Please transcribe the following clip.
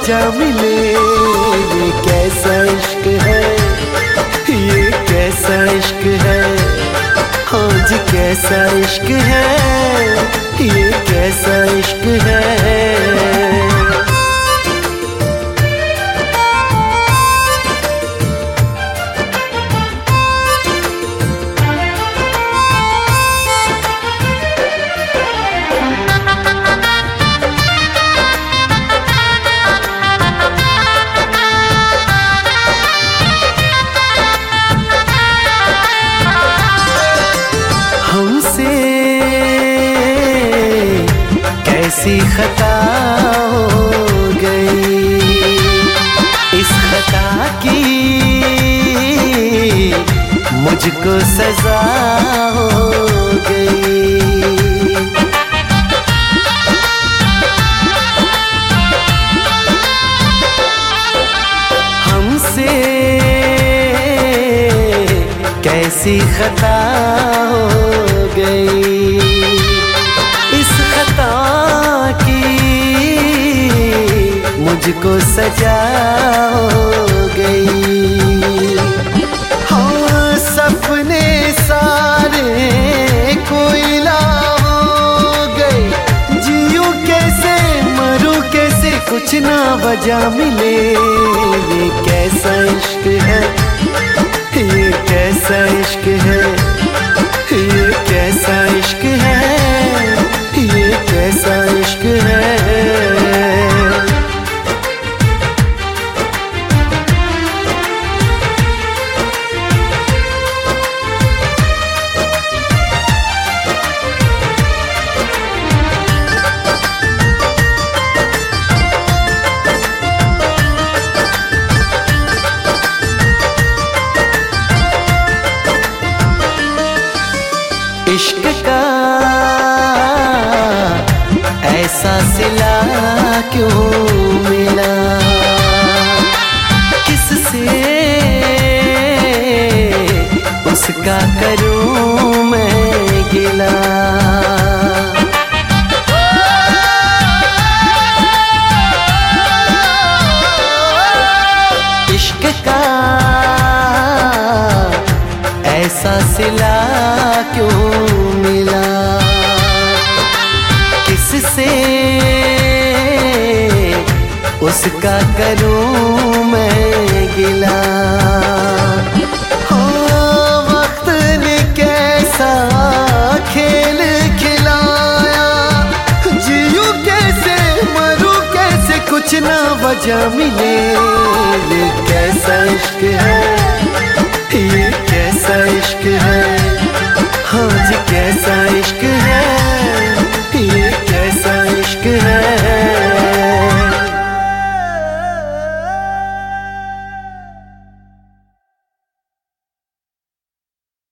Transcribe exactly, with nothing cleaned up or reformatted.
वजह मिले। ये कैसा इश्क है, ये कैसा इश्क है, हाँ जी कैसा इश्क है, ये कैसा इश्क है। हमसे कैसी खता हो गई, इस खता की मुझको सजा हो गई। हमसे कैसी खता हो गई, इस खता की मुझको सजा हो गई। हाँ सपने सारे कोयला हो गए, जियूं कैसे मरूं कैसे कुछ ना वजह मिले। ये कैसा इश्क है, ये कैसा इश्क है, ये कैसा इश्क है, ये कैसा इश्क है। इश्क का ऐसा सिला क्यों मिला, किससे उसका करूं मैं गिला। इश्क का ऐसा सिला क्यों मिला, किससे उसका करूं मैं गिला। हाँ वक्त ने कैसा खेल खिलाया, जियूं कैसे मरूं कैसे कुछ ना वजह मिले। ये कैसा इश्क है, ये कैसा इश्क है, हाँ जी कैसा इश्क है।